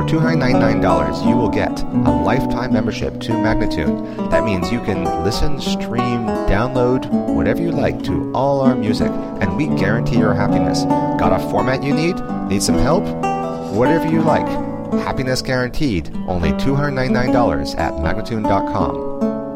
$299, you will get a lifetime membership to Magnatune. That means you can listen, stream, download, whatever you like to all our music, and we guarantee your happiness. Got a format you need? Need some help? Whatever you like. Happiness guaranteed. Only $299 at Magnatune.com.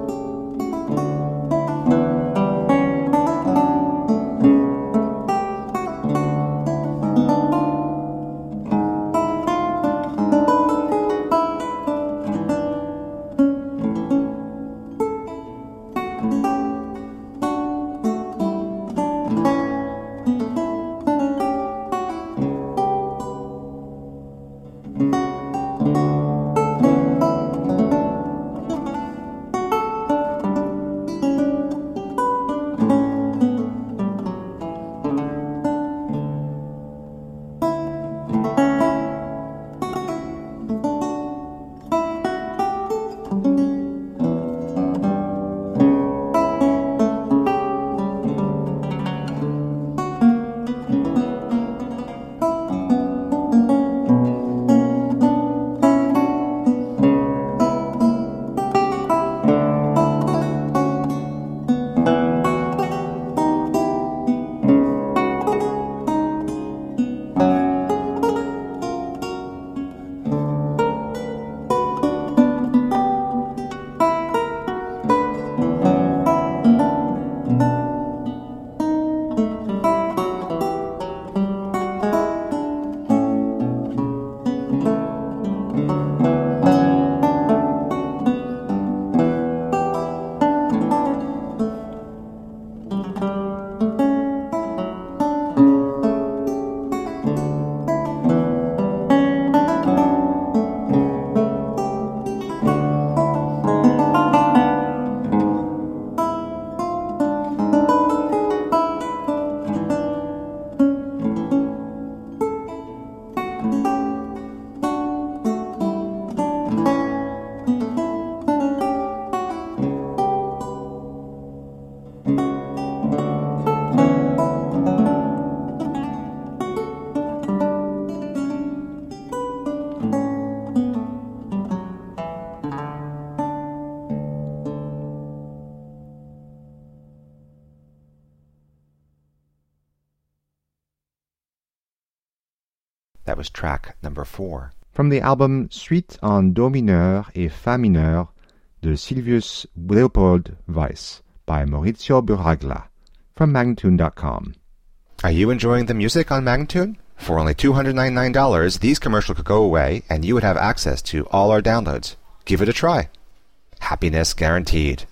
That was track number 4. From the album Suite en Do mineur et Fa mineur de Sylvius Leopold Weiss by Maurizio Buragla from Magnatune.com. Are you enjoying the music on Magnatune? For only $299, these commercials could go away and you would have access to all our downloads. Give it a try. Happiness guaranteed.